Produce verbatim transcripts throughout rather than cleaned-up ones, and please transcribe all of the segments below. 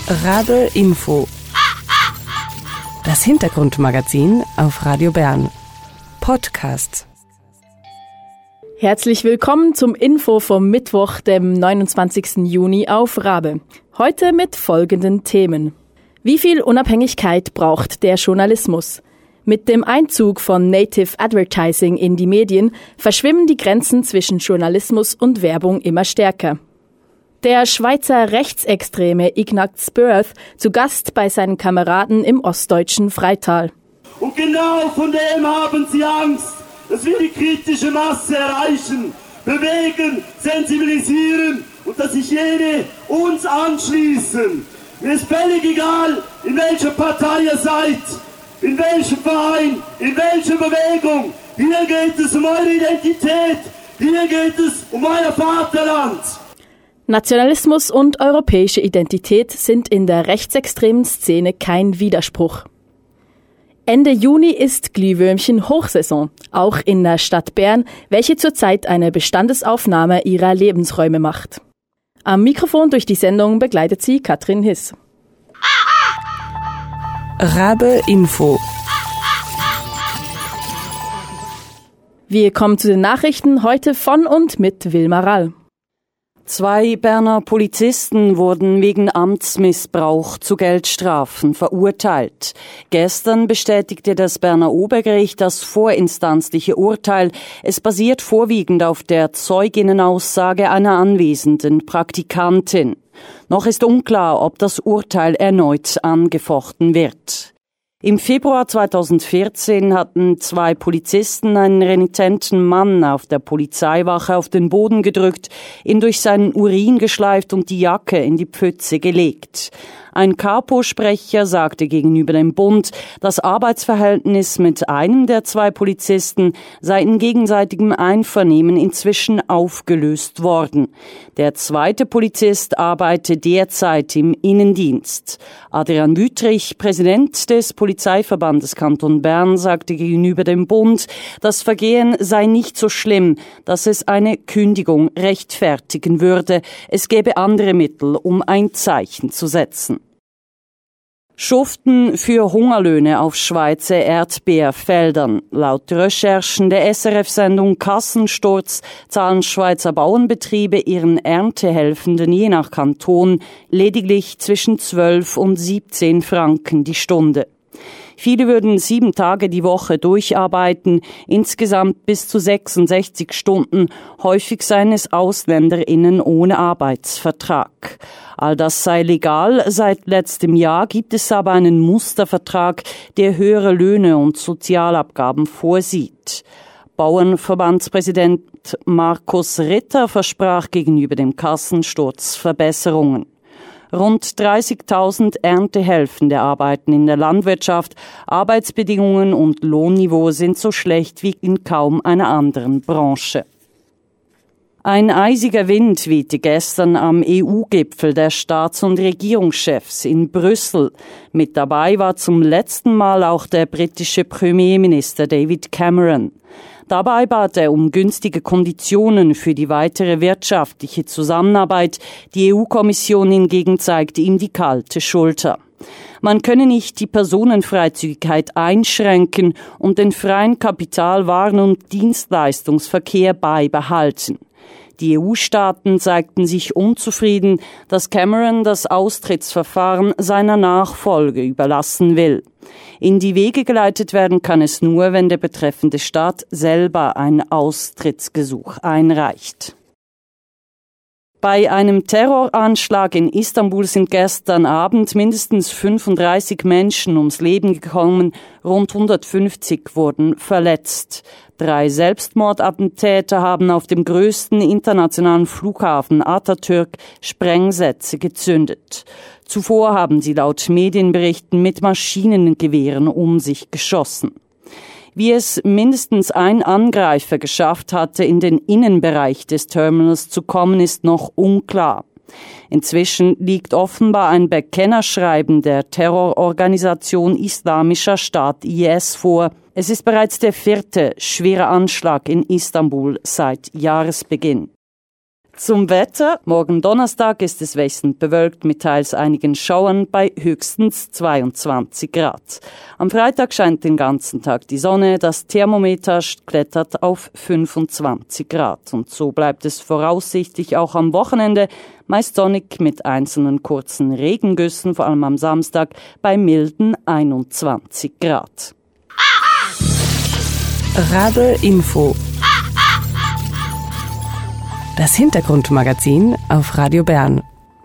Rabe Info. Das Hintergrundmagazin auf Radio Bern. Podcast. Herzlich willkommen zum Info vom Mittwoch, dem neunundzwanzigsten Juni auf Rabe. Heute mit folgenden Themen. Wie viel Unabhängigkeit braucht der Journalismus? Mit dem Einzug von Native Advertising in die Medien verschwimmen die Grenzen zwischen Journalismus und Werbung immer stärker. Der Schweizer Rechtsextreme Ignaz Börth zu Gast bei seinen Kameraden im ostdeutschen Freital. Und genau von dem haben sie Angst, dass wir die kritische Masse erreichen, bewegen, sensibilisieren und dass sich jene uns anschließen. Mir ist völlig egal, in welcher Partei ihr seid, in welchem Verein, in welcher Bewegung. Hier geht es um eure Identität, hier geht es um euer Vaterland. Nationalismus und europäische Identität sind in der rechtsextremen Szene kein Widerspruch. Ende Juni ist Glühwürmchen-Hochsaison, auch in der Stadt Bern, welche zurzeit eine Bestandesaufnahme ihrer Lebensräume macht. Am Mikrofon durch die Sendung begleitet sie Katrin Hiss. Rabe Info. Wir kommen zu den Nachrichten heute von und mit Wilma Rall. Zwei Berner Polizisten wurden wegen Amtsmissbrauch zu Geldstrafen verurteilt. Gestern bestätigte das Berner Obergericht das vorinstanzliche Urteil. Es basiert vorwiegend auf der Zeuginnenaussage einer anwesenden Praktikantin. Noch ist unklar, ob das Urteil erneut angefochten wird. Im Februar zweitausendvierzehn hatten zwei Polizisten einen renitenten Mann auf der Polizeiwache auf den Boden gedrückt, ihn durch seinen Urin geschleift und die Jacke in die Pfütze gelegt. Ein Kapo-Sprecher sagte gegenüber dem Bund, das Arbeitsverhältnis mit einem der zwei Polizisten sei in gegenseitigem Einvernehmen inzwischen aufgelöst worden. Der zweite Polizist arbeite derzeit im Innendienst. Adrian Wüthrich, Präsident des Polizeiverbandes Kanton Bern, sagte gegenüber dem Bund, das Vergehen sei nicht so schlimm, dass es eine Kündigung rechtfertigen würde. Es gäbe andere Mittel, um ein Zeichen zu setzen. Schuften für Hungerlöhne auf Schweizer Erdbeerfeldern. Laut Recherchen der S R F-Sendung Kassensturz zahlen Schweizer Bauernbetriebe ihren Erntehelfenden je nach Kanton lediglich zwischen zwölf und siebzehn Franken die Stunde. Viele würden sieben Tage die Woche durcharbeiten, insgesamt bis zu sechsundsechzig Stunden, häufig seien es AusländerInnen ohne Arbeitsvertrag. All das sei legal, seit letztem Jahr gibt es aber einen Mustervertrag, der höhere Löhne und Sozialabgaben vorsieht. Bauernverbandspräsident Markus Ritter versprach gegenüber dem Kassensturz Verbesserungen. Rund dreißigtausend Erntehelfende arbeiten in der Landwirtschaft. Arbeitsbedingungen und Lohnniveau sind so schlecht wie in kaum einer anderen Branche. Ein eisiger Wind wehte gestern am E U-Gipfel der Staats- und Regierungschefs in Brüssel. Mit dabei war zum letzten Mal auch der britische Premierminister David Cameron. Dabei bat er um günstige Konditionen für die weitere wirtschaftliche Zusammenarbeit. Die E U-Kommission hingegen zeigte ihm die kalte Schulter. Man könne nicht die Personenfreizügigkeit einschränken und den freien Kapital-, Waren- und Dienstleistungsverkehr beibehalten. Die E U-Staaten zeigten sich unzufrieden, dass Cameron das Austrittsverfahren seiner Nachfolge überlassen will. In die Wege geleitet werden kann es nur, wenn der betreffende Staat selber ein Austrittsgesuch einreicht. Bei einem Terroranschlag in Istanbul sind gestern Abend mindestens fünfunddreißig Menschen ums Leben gekommen, rund hundertfünfzig wurden verletzt. Drei Selbstmordattentäter haben auf dem größten internationalen Flughafen Atatürk Sprengsätze gezündet. Zuvor haben sie laut Medienberichten mit Maschinengewehren um sich geschossen. Wie es mindestens ein Angreifer geschafft hatte, in den Innenbereich des Terminals zu kommen, ist noch unklar. Inzwischen liegt offenbar ein Bekennerschreiben der Terrororganisation Islamischer Staat I S vor. Es ist bereits der vierte schwere Anschlag in Istanbul seit Jahresbeginn. Zum Wetter. Morgen Donnerstag ist es wechselnd bewölkt mit teils einigen Schauern bei höchstens zweiundzwanzig Grad. Am Freitag scheint den ganzen Tag die Sonne, das Thermometer klettert auf fünfundzwanzig Grad. Und so bleibt es voraussichtlich auch am Wochenende, meist sonnig mit einzelnen kurzen Regengüssen, vor allem am Samstag bei milden einundzwanzig Grad. Rabe Info. Das Hintergrundmagazin auf Radio Bern.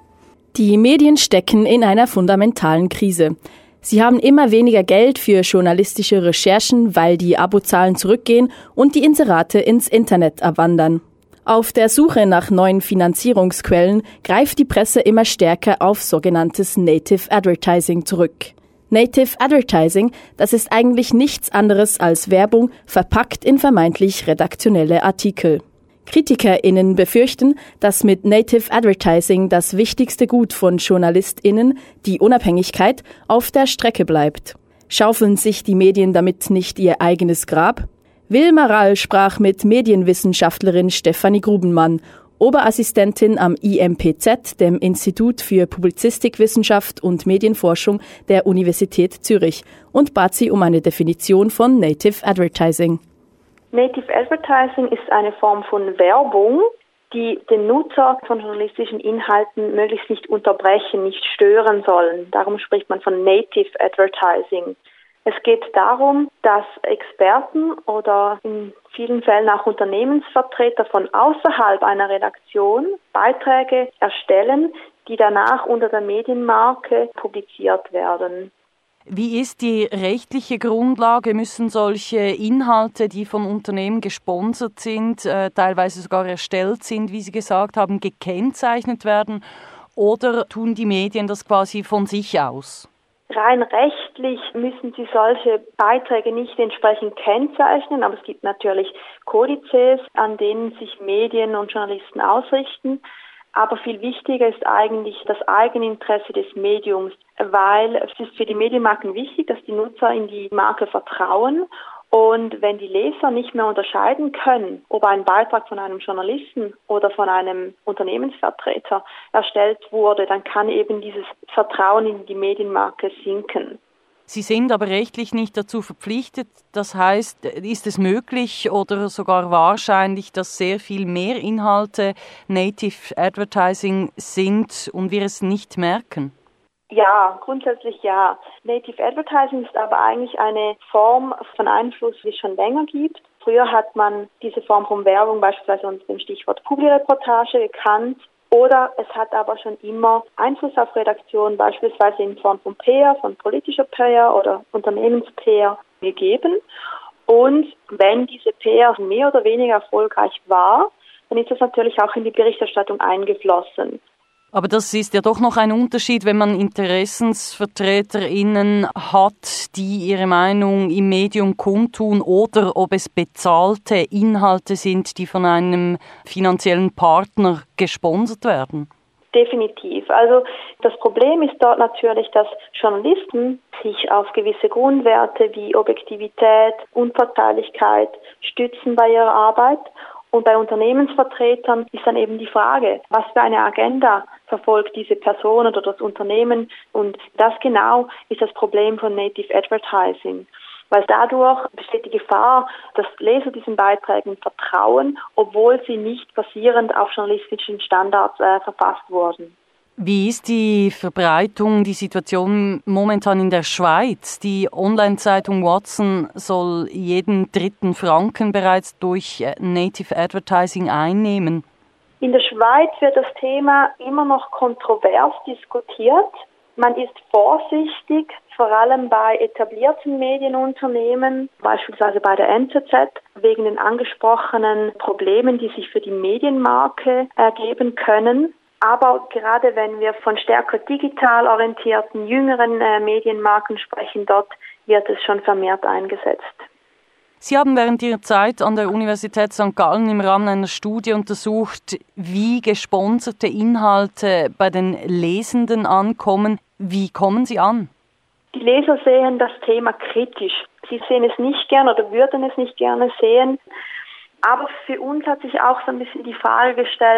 Die Medien stecken in einer fundamentalen Krise. Sie haben immer weniger Geld für journalistische Recherchen, weil die Abozahlen zurückgehen und die Inserate ins Internet abwandern. Auf der Suche nach neuen Finanzierungsquellen greift die Presse immer stärker auf sogenanntes Native Advertising zurück. Native Advertising, das ist eigentlich nichts anderes als Werbung, verpackt in vermeintlich redaktionelle Artikel. KritikerInnen befürchten, dass mit Native Advertising das wichtigste Gut von JournalistInnen, die Unabhängigkeit, auf der Strecke bleibt. Schaufeln sich die Medien damit nicht ihr eigenes Grab? Wilma Rall sprach mit Medienwissenschaftlerin Stefanie Grubenmann, Oberassistentin am I M P Z, dem Institut für Publizistikwissenschaft und Medienforschung der Universität Zürich, und bat sie um eine Definition von Native Advertising. Native Advertising ist eine Form von Werbung, die den Nutzer von journalistischen Inhalten möglichst nicht unterbrechen, nicht stören sollen. Darum spricht man von Native Advertising. Es geht darum, dass Experten oder in vielen Fällen auch Unternehmensvertreter von außerhalb einer Redaktion Beiträge erstellen, die danach unter der Medienmarke publiziert werden. Wie ist die rechtliche Grundlage? Müssen solche Inhalte, die von Unternehmen gesponsert sind, äh, teilweise sogar erstellt sind, wie Sie gesagt haben, gekennzeichnet werden? Oder tun die Medien das quasi von sich aus? Rein rechtlich müssen sie solche Beiträge nicht entsprechend kennzeichnen, aber es gibt natürlich Kodizes, an denen sich Medien und Journalisten ausrichten. Aber viel wichtiger ist eigentlich das Eigeninteresse des Mediums, weil es ist für die Medienmarken wichtig, dass die Nutzer in die Marke vertrauen. Und wenn die Leser nicht mehr unterscheiden können, ob ein Beitrag von einem Journalisten oder von einem Unternehmensvertreter erstellt wurde, dann kann eben dieses Vertrauen in die Medienmarke sinken. Sie sind aber rechtlich nicht dazu verpflichtet. Das heißt, ist es möglich oder sogar wahrscheinlich, dass sehr viel mehr Inhalte Native Advertising sind und wir es nicht merken? Ja, grundsätzlich ja. Native Advertising ist aber eigentlich eine Form von Einfluss, die es schon länger gibt. Früher hat man diese Form von Werbung beispielsweise unter dem Stichwort Publireportage gekannt. Oder es hat aber schon immer Einfluss auf Redaktionen, beispielsweise in Form von P R, von politischer P R oder Unternehmens-P R gegeben. Und wenn diese P R mehr oder weniger erfolgreich war, dann ist das natürlich auch in die Berichterstattung eingeflossen. Aber das ist ja doch noch ein Unterschied, wenn man InteressensvertreterInnen hat, die ihre Meinung im Medium kundtun, oder ob es bezahlte Inhalte sind, die von einem finanziellen Partner gesponsert werden. Definitiv. Also das Problem ist dort natürlich, dass Journalisten sich auf gewisse Grundwerte wie Objektivität, Unparteilichkeit stützen bei ihrer Arbeit. Und bei Unternehmensvertretern ist dann eben die Frage, was für eine Agenda verfolgt diese Person oder das Unternehmen. Und das genau ist das Problem von Native Advertising. Weil dadurch besteht die Gefahr, dass Leser diesen Beiträgen vertrauen, obwohl sie nicht basierend auf journalistischen Standards äh, verfasst wurden. Wie ist die Verbreitung, die Situation momentan in der Schweiz? Die Online-Zeitung Watson soll jeden dritten Franken bereits durch Native Advertising einnehmen. In der Schweiz wird das Thema immer noch kontrovers diskutiert. Man ist vorsichtig, vor allem bei etablierten Medienunternehmen, beispielsweise bei der N Z Z, wegen den angesprochenen Problemen, die sich für die Medienmarke ergeben können. Aber gerade wenn wir von stärker digital orientierten, jüngeren äh, Medienmarken sprechen, dort wird es schon vermehrt eingesetzt. Sie haben während Ihrer Zeit an der Universität Sankt Gallen im Rahmen einer Studie untersucht, wie gesponserte Inhalte bei den Lesenden ankommen. Wie kommen sie an? Die Leser sehen das Thema kritisch. Sie sehen es nicht gern oder würden es nicht gerne sehen. Aber für uns hat sich auch so ein bisschen die Frage gestellt,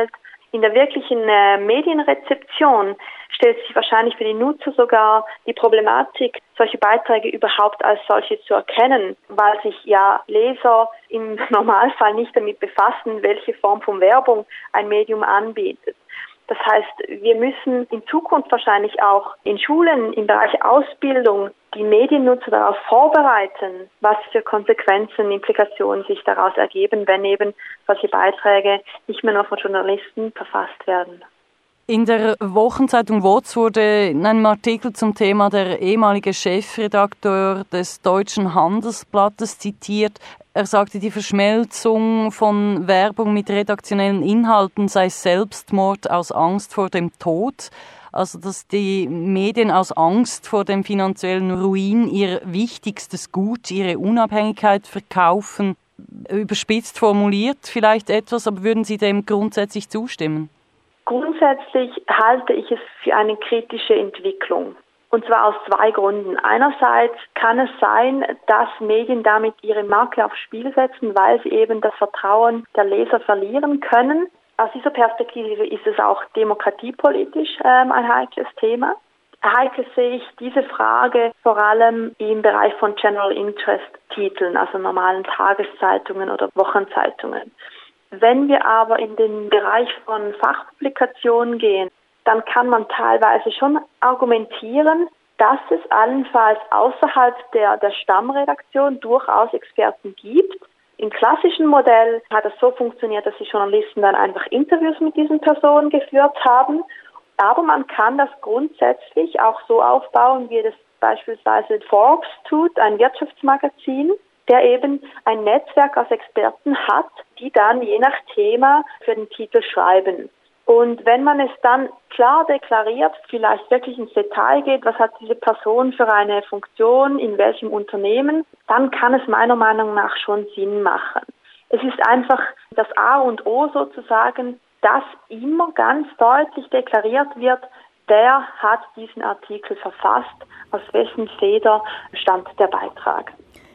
In der wirklichen äh, Medienrezeption stellt sich wahrscheinlich für die Nutzer sogar die Problematik, solche Beiträge überhaupt als solche zu erkennen, weil sich ja Leser im Normalfall nicht damit befassen, welche Form von Werbung ein Medium anbietet. Das heißt, wir müssen in Zukunft wahrscheinlich auch in Schulen im Bereich Ausbildung die Mediennutzer darauf vorbereiten, was für Konsequenzen, Implikationen sich daraus ergeben, wenn eben solche Beiträge nicht mehr nur von Journalisten verfasst werden. In der Wochenzeitung W O Z wurde in einem Artikel zum Thema der ehemalige Chefredakteur des Deutschen Handelsblattes zitiert. Er sagte, die Verschmelzung von Werbung mit redaktionellen Inhalten sei Selbstmord aus Angst vor dem Tod. Also, dass die Medien aus Angst vor dem finanziellen Ruin ihr wichtigstes Gut, ihre Unabhängigkeit verkaufen. Überspitzt formuliert vielleicht etwas, aber würden Sie dem grundsätzlich zustimmen? Grundsätzlich halte ich es für eine kritische Entwicklung. Und zwar aus zwei Gründen. Einerseits kann es sein, dass Medien damit ihre Marke aufs Spiel setzen, weil sie eben das Vertrauen der Leser verlieren können. Aus dieser Perspektive ist es auch demokratiepolitisch ähm, ein heikles Thema. Heikel sehe ich diese Frage vor allem im Bereich von General Interest Titeln, also normalen Tageszeitungen oder Wochenzeitungen. Wenn wir aber in den Bereich von Fachpublikationen gehen, dann kann man teilweise schon argumentieren, dass es allenfalls außerhalb der, der Stammredaktion durchaus Experten gibt. Im klassischen Modell hat es so funktioniert, dass die Journalisten dann einfach Interviews mit diesen Personen geführt haben. Aber man kann das grundsätzlich auch so aufbauen, wie das beispielsweise Forbes tut, ein Wirtschaftsmagazin, der eben ein Netzwerk aus Experten hat, die dann je nach Thema für den Titel schreiben. Und wenn man es dann klar deklariert, vielleicht wirklich ins Detail geht, was hat diese Person für eine Funktion, in welchem Unternehmen, dann kann es meiner Meinung nach schon Sinn machen. Es ist einfach das A und O sozusagen, dass immer ganz deutlich deklariert wird, wer hat diesen Artikel verfasst, aus wessen Feder stammt der Beitrag.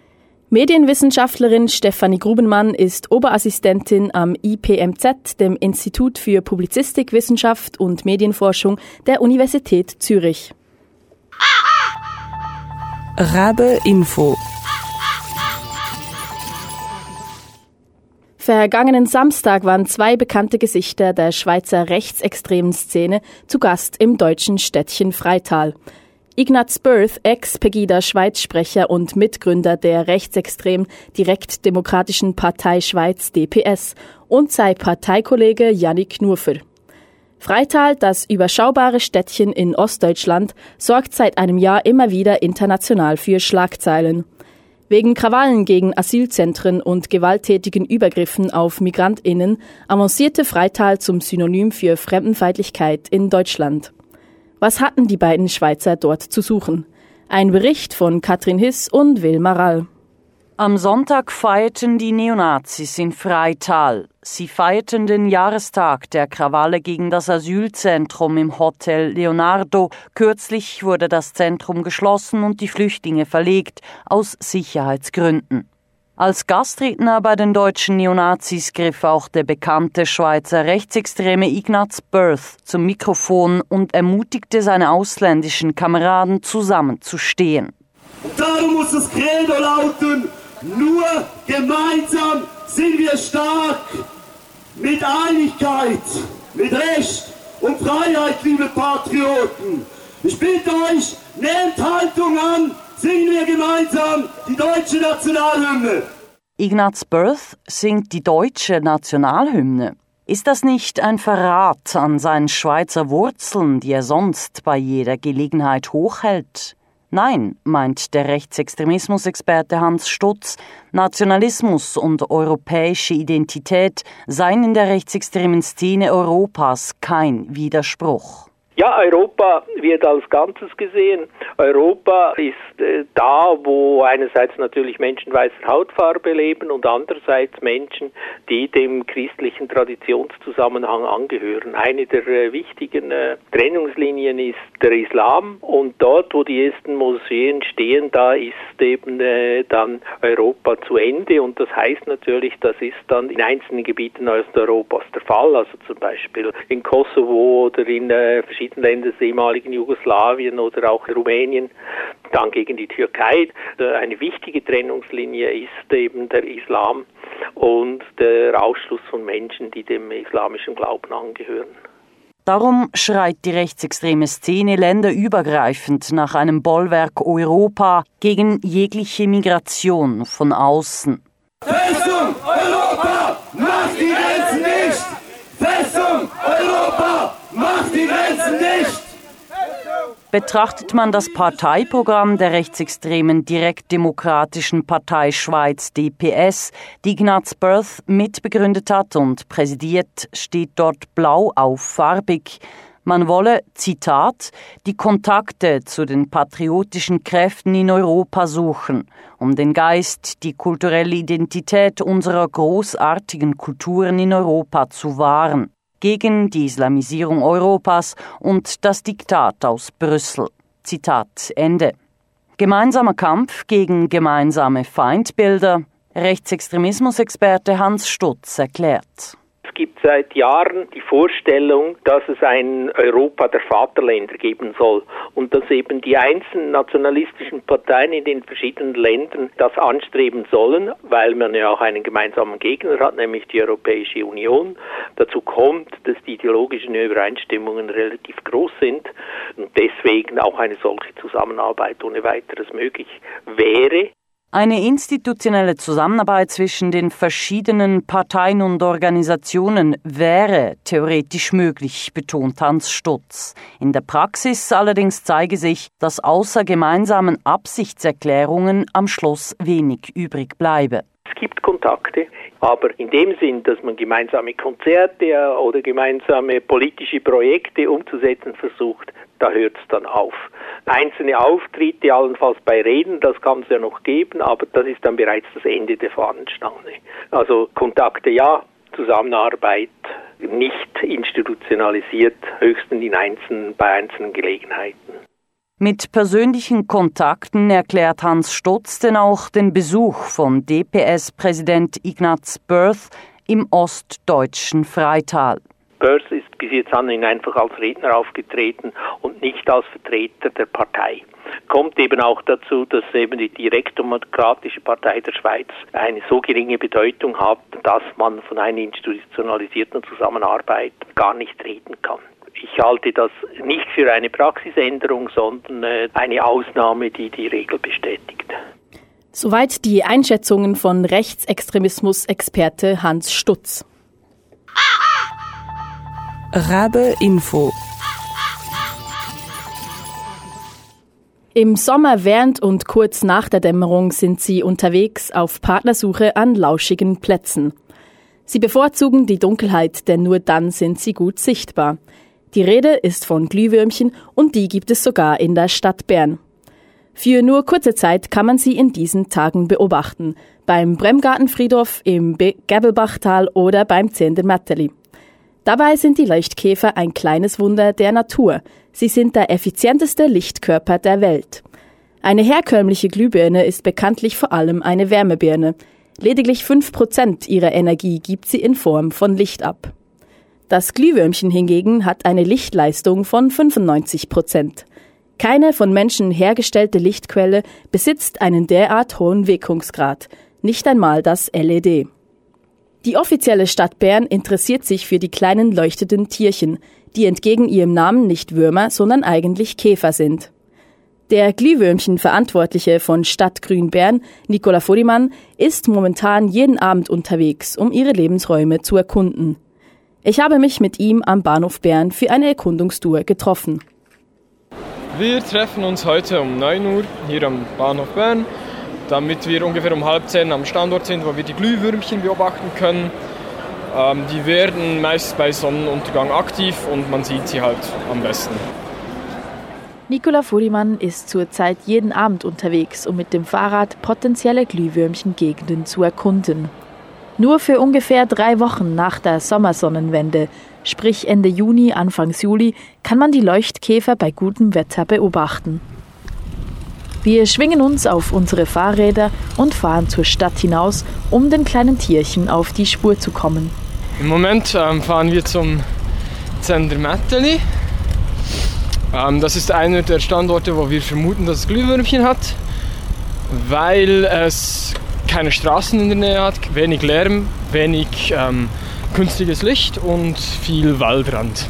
Medienwissenschaftlerin Stefanie Grubenmann ist Oberassistentin am I P M Z, dem Institut für Publizistik, Wissenschaft und Medienforschung der Universität Zürich. Rabe Info. Vergangenen Samstag waren zwei bekannte Gesichter der Schweizer rechtsextremen Szene zu Gast im deutschen Städtchen Freital. Ignaz Börth, Ex-Pegida-Schweiz-Sprecher und Mitgründer der rechtsextremen Direktdemokratischen Partei Schweiz D P S und sein Parteikollege Yannick Nurfer. Freital, das überschaubare Städtchen in Ostdeutschland, sorgt seit einem Jahr immer wieder international für Schlagzeilen. Wegen Krawallen gegen Asylzentren und gewalttätigen Übergriffen auf MigrantInnen avancierte Freital zum Synonym für Fremdenfeindlichkeit in Deutschland. Was hatten die beiden Schweizer dort zu suchen? Ein Bericht von Katrin Hiss und Wilma Rall. Am Sonntag feierten die Neonazis in Freital. Sie feierten den Jahrestag der Krawalle gegen das Asylzentrum im Hotel Leonardo. Kürzlich wurde das Zentrum geschlossen und die Flüchtlinge verlegt, aus Sicherheitsgründen. Als Gastredner bei den deutschen Neonazis griff auch der bekannte Schweizer Rechtsextreme Ignaz Börth zum Mikrofon und ermutigte seine ausländischen Kameraden zusammenzustehen. Und darum muss das Credo lauten: Nur gemeinsam sind wir stark. Mit Einigkeit, mit Recht und Freiheit, liebe Patrioten. Ich bitte euch, nehmt Haltung an. Singen wir gemeinsam die deutsche Nationalhymne. Ignaz Börth singt die deutsche Nationalhymne. Ist das nicht ein Verrat an seinen Schweizer Wurzeln, die er sonst bei jeder Gelegenheit hochhält? Nein, meint der Rechtsextremismusexperte Hans Stutz, Nationalismus und europäische Identität seien in der rechtsextremen Szene Europas kein Widerspruch. Ja, Europa wird als Ganzes gesehen. Europa ist äh, da, wo einerseits natürlich Menschen weißer Hautfarbe leben und andererseits Menschen, die dem christlichen Traditionszusammenhang angehören. Eine der äh, wichtigen äh, Trennungslinien ist der Islam und dort, wo die ersten Moscheen stehen, da ist eben äh, dann Europa zu Ende und das heißt natürlich, das ist dann in einzelnen Gebieten Osteuropas der Fall, also zum Beispiel in Kosovo oder in äh, verschiedenen Länder des ehemaligen Jugoslawien oder auch Rumänien, dann gegen die Türkei. Eine wichtige Trennungslinie ist eben der Islam und der Ausschluss von Menschen, die dem islamischen Glauben angehören. Darum schreit die rechtsextreme Szene länderübergreifend nach einem Bollwerk Europa gegen jegliche Migration von außen. Festung Europa, macht die Grenzen nicht! Festung Europa, macht die Grenzen nicht! Betrachtet man das Parteiprogramm der rechtsextremen Direktdemokratischen Partei Schweiz D P S, die Ignaz Berth mitbegründet hat und präsidiert, steht dort blau auf farbig. Man wolle, Zitat, die Kontakte zu den patriotischen Kräften in Europa suchen, um den Geist, die kulturelle Identität unserer großartigen Kulturen in Europa zu wahren, gegen die Islamisierung Europas und das Diktat aus Brüssel. Zitat Ende. Gemeinsamer Kampf gegen gemeinsame Feindbilder, Rechtsextremismusexperte Hans Stutz erklärt. Es gibt seit Jahren die Vorstellung, dass es ein Europa der Vaterländer geben soll und dass eben die einzelnen nationalistischen Parteien in den verschiedenen Ländern das anstreben sollen, weil man ja auch einen gemeinsamen Gegner hat, nämlich die Europäische Union. Dazu kommt, dass die ideologischen Übereinstimmungen relativ groß sind und deswegen auch eine solche Zusammenarbeit ohne weiteres möglich wäre. Eine institutionelle Zusammenarbeit zwischen den verschiedenen Parteien und Organisationen wäre theoretisch möglich, betont Hans Stutz. In der Praxis allerdings zeige sich, dass außer gemeinsamen Absichtserklärungen am Schluss wenig übrig bleibe. Es gibt Kontakte, aber in dem Sinn, dass man gemeinsame Konzerte oder gemeinsame politische Projekte umzusetzen versucht, da hört es dann auf. Einzelne Auftritte, allenfalls bei Reden, das kann es ja noch geben, aber das ist dann bereits das Ende der Fahnenstange. Also Kontakte ja, Zusammenarbeit nicht institutionalisiert, höchstens in einzelnen, bei einzelnen Gelegenheiten. Mit persönlichen Kontakten erklärt Hans Stutz denn auch den Besuch von D P S-Präsident Ignaz Berth im ostdeutschen Freital. Berth ist bis jetzt an ihn einfach als Redner aufgetreten und nicht als Vertreter der Partei. Kommt eben auch dazu, dass eben die Direktdemokratische Partei der Schweiz eine so geringe Bedeutung hat, dass man von einer institutionalisierten Zusammenarbeit gar nicht reden kann. Ich halte das nicht für eine Praxisänderung, sondern eine Ausnahme, die die Regel bestätigt. Soweit die Einschätzungen von Rechtsextremismus-Experte Hans Stutz. Rabe Info. Im Sommer während und kurz nach der Dämmerung sind sie unterwegs auf Partnersuche an lauschigen Plätzen. Sie bevorzugen die Dunkelheit, denn nur dann sind sie gut sichtbar. Die Rede ist von Glühwürmchen und die gibt es sogar in der Stadt Bern. Für nur kurze Zeit kann man sie in diesen Tagen beobachten, beim Bremgartenfriedhof, im Gäbelbachtal oder beim Zehnder-Mätterli. Dabei sind die Leuchtkäfer ein kleines Wunder der Natur. Sie sind der effizienteste Lichtkörper der Welt. Eine herkömmliche Glühbirne ist bekanntlich vor allem eine Wärmebirne. Lediglich fünf Prozent ihrer Energie gibt sie in Form von Licht ab. Das Glühwürmchen hingegen hat eine Lichtleistung von fünfundneunzig Prozent. Keine von Menschen hergestellte Lichtquelle besitzt einen derart hohen Wirkungsgrad, nicht einmal das L E D. Die offizielle Stadt Bern interessiert sich für die kleinen leuchtenden Tierchen, die entgegen ihrem Namen nicht Würmer, sondern eigentlich Käfer sind. Der Glühwürmchen-Verantwortliche von Stadtgrün Bern, Nicola Furimann, ist momentan jeden Abend unterwegs, um ihre Lebensräume zu erkunden. Ich habe mich mit ihm am Bahnhof Bern für eine Erkundungstour getroffen. Wir treffen uns heute um neun Uhr hier am Bahnhof Bern, damit wir ungefähr um halb zehn am Standort sind, wo wir die Glühwürmchen beobachten können. Ähm, die werden meist bei Sonnenuntergang aktiv und man sieht sie halt am besten. Nicola Furimann ist zurzeit jeden Abend unterwegs, um mit dem Fahrrad potenzielle Glühwürmchengegenden zu erkunden. Nur für ungefähr drei Wochen nach der Sommersonnenwende, sprich Ende Juni, Anfang Juli, kann man die Leuchtkäfer bei gutem Wetter beobachten. Wir schwingen uns auf unsere Fahrräder und fahren zur Stadt hinaus, um den kleinen Tierchen auf die Spur zu kommen. Im Moment ähm, fahren wir zum Zender-Mätteli. Ähm, das ist einer der Standorte, wo wir vermuten, dass es Glühwürmchen hat, weil es keine Straßen in der Nähe hat, wenig Lärm, wenig ähm, künstliches Licht und viel Waldrand.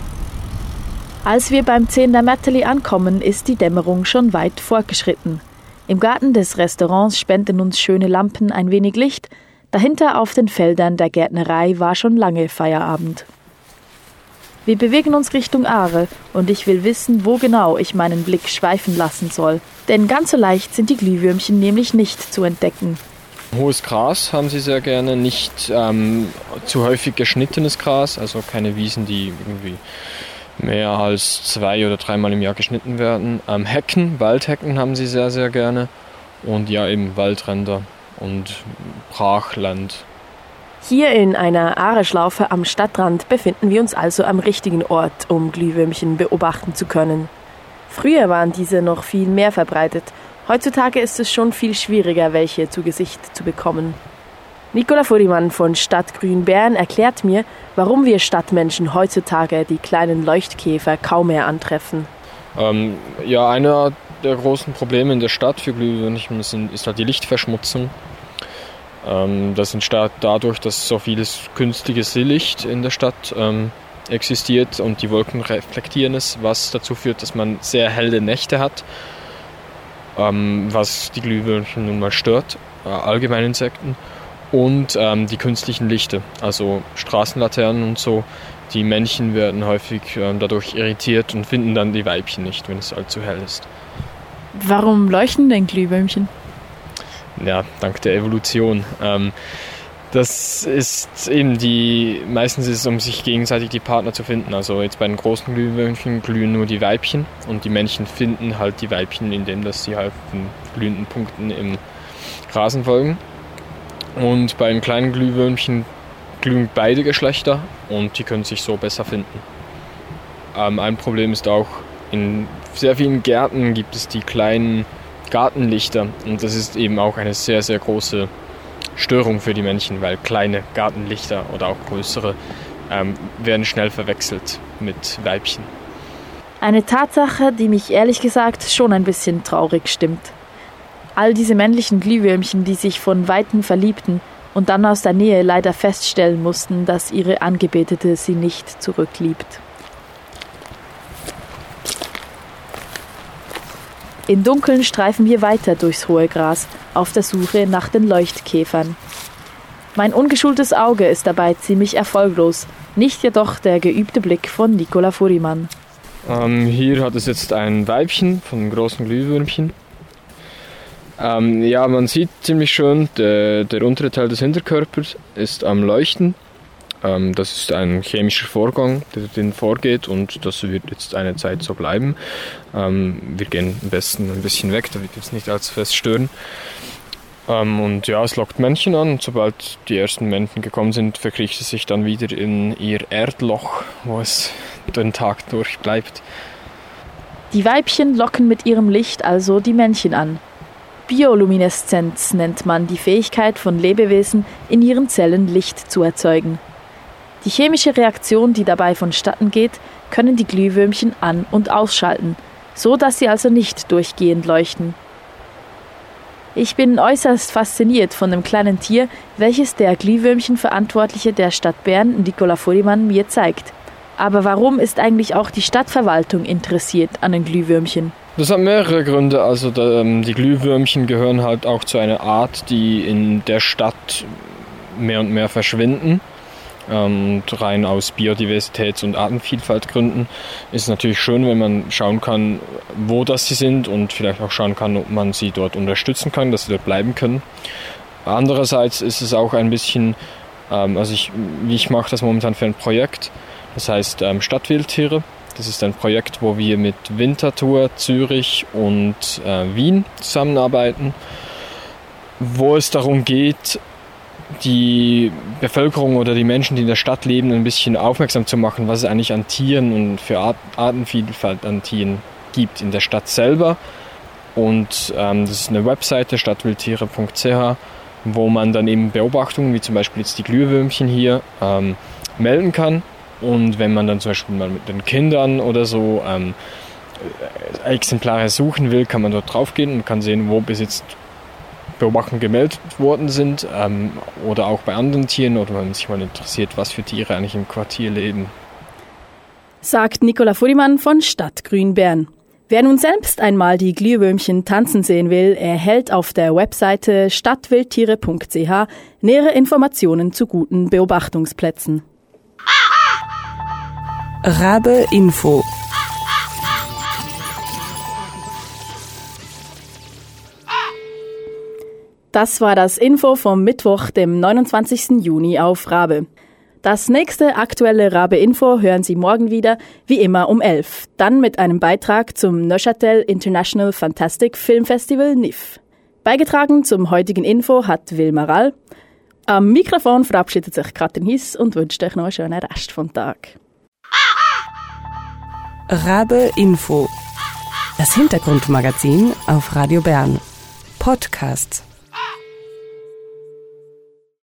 Als wir beim Zender-Mätteli ankommen, ist die Dämmerung schon weit fortgeschritten. Im Garten des Restaurants spenden uns schöne Lampen ein wenig Licht. Dahinter auf den Feldern der Gärtnerei war schon lange Feierabend. Wir bewegen uns Richtung Aare und ich will wissen, wo genau ich meinen Blick schweifen lassen soll. Denn ganz so leicht sind die Glühwürmchen nämlich nicht zu entdecken. Hohes Gras haben sie sehr gerne, nicht ähm, zu häufig geschnittenes Gras, also keine Wiesen, die irgendwie mehr als zwei- oder dreimal im Jahr geschnitten werden. Ähm, Hecken, Waldhecken haben sie sehr, sehr gerne und ja eben Waldränder und Brachland. Hier in einer Aare-Schlaufe am Stadtrand befinden wir uns also am richtigen Ort, um Glühwürmchen beobachten zu können. Früher waren diese noch viel mehr verbreitet. Heutzutage ist es schon viel schwieriger, welche zu Gesicht zu bekommen. Nicola Furimann von Stadtgrün Bern erklärt mir, warum wir Stadtmenschen heutzutage die kleinen Leuchtkäfer kaum mehr antreffen. Ähm, ja, einer der großen Probleme in der Stadt für Glühwürmchen ist halt die Lichtverschmutzung. Das entsteht dadurch, dass so vieles künstliches Licht in der Stadt ähm, existiert und die Wolken reflektieren es, was dazu führt, dass man sehr helle Nächte hat, ähm, was die Glühwürmchen nun mal stört, äh, allgemein Insekten, und ähm, die künstlichen Lichter, also Straßenlaternen und so. Die Männchen werden häufig ähm, dadurch irritiert und finden dann die Weibchen nicht, wenn es allzu hell ist. Warum leuchten denn Glühwürmchen? Ja, dank der Evolution. Ähm, das ist eben die, meistens ist es, um sich gegenseitig die Partner zu finden. Also jetzt bei den großen Glühwürmchen glühen nur die Weibchen und die Männchen finden halt die Weibchen, indem dass sie halt den glühenden Punkten im Rasen folgen. Und bei den kleinen Glühwürmchen glühen beide Geschlechter und die können sich so besser finden. Ähm, ein Problem ist auch, in sehr vielen Gärten gibt es die kleinen Gartenlichter und das ist eben auch eine sehr, sehr große Störung für die Männchen, weil kleine Gartenlichter oder auch größere ähm, werden schnell verwechselt mit Weibchen. Eine Tatsache, die mich ehrlich gesagt schon ein bisschen traurig stimmt. All diese männlichen Glühwürmchen, die sich von Weitem verliebten und dann aus der Nähe leider feststellen mussten, dass ihre Angebetete sie nicht zurückliebt. Im Dunkeln streifen wir weiter durchs hohe Gras, auf der Suche nach den Leuchtkäfern. Mein ungeschultes Auge ist dabei ziemlich erfolglos, nicht jedoch der geübte Blick von Nicola Furimann. Ähm, hier hat es jetzt ein Weibchen von einem großen Glühwürmchen. Ähm, ja, man sieht ziemlich schön, der, der untere Teil des Hinterkörpers ist am Leuchten. Ähm, das ist ein chemischer Vorgang, der den vorgeht und das wird jetzt eine Zeit so bleiben. Ähm, wir gehen am besten ein bisschen weg, damit wir es nicht allzu fest stören. Ähm, und ja, es lockt Männchen an und sobald die ersten Männchen gekommen sind, verkriecht es sich dann wieder in ihr Erdloch, wo es den Tag durch bleibt. Die Weibchen locken mit ihrem Licht also die Männchen an. Biolumineszenz nennt man die Fähigkeit von Lebewesen, in ihren Zellen Licht zu erzeugen. Die chemische Reaktion, die dabei vonstatten geht, können die Glühwürmchen an- und ausschalten, so dass sie also nicht durchgehend leuchten. Ich bin äußerst fasziniert von dem kleinen Tier, welches der Glühwürmchenverantwortliche der Stadt Bern, Nicola Furimann, mir zeigt. Aber warum ist eigentlich auch die Stadtverwaltung interessiert an den Glühwürmchen? Das hat mehrere Gründe. Also die Glühwürmchen gehören halt auch zu einer Art, die in der Stadt mehr und mehr verschwinden. Und rein aus Biodiversitäts- und Artenvielfaltgründen ist es natürlich schön, wenn man schauen kann, wo das sie sind und vielleicht auch schauen kann, ob man sie dort unterstützen kann, dass sie dort bleiben können. Andererseits ist es auch ein bisschen Ähm, also ich, ich mache das momentan für ein Projekt, das heißt ähm, Stadtwildtiere. Das ist ein Projekt, wo wir mit Winterthur, Zürich und äh, Wien zusammenarbeiten, wo es darum geht, die Bevölkerung oder die Menschen, die in der Stadt leben, ein bisschen aufmerksam zu machen, was es eigentlich an Tieren und für Art, Artenvielfalt an Tieren gibt in der Stadt selber. Und ähm, das ist eine Webseite, stadtwildtiere punkt c h, wo man dann eben Beobachtungen, wie zum Beispiel jetzt die Glühwürmchen hier, ähm, melden kann. Und wenn man dann zum Beispiel mal mit den Kindern oder so ähm, Exemplare suchen will, kann man dort drauf gehen und kann sehen, wo bis jetzt Beobachtungen gemeldet worden sind, ähm, oder auch bei anderen Tieren, oder wenn man sich mal interessiert, was für Tiere eigentlich im Quartier leben. Sagt Nicola Furimann von Stadtgrün Bern. Wer nun selbst einmal die Glühwürmchen tanzen sehen will, erhält auf der Webseite stadtwildtiere punkt c h nähere Informationen zu guten Beobachtungsplätzen. Rabe Info. Das war das Info vom Mittwoch, dem neunundzwanzigsten Juni auf Rabe. Das nächste aktuelle Rabe Info hören Sie morgen wieder, wie immer um elf. Dann mit einem Beitrag zum Neuchâtel International Fantastic Film Festival N I F. Beigetragen zum heutigen Info hat Wilma Rall. Am Mikrofon verabschiedet sich Katrin Hiss und wünscht euch noch einen schönen Rest vom Tag. Rabe Info. Das Hintergrundmagazin auf Radio Bern. Podcast.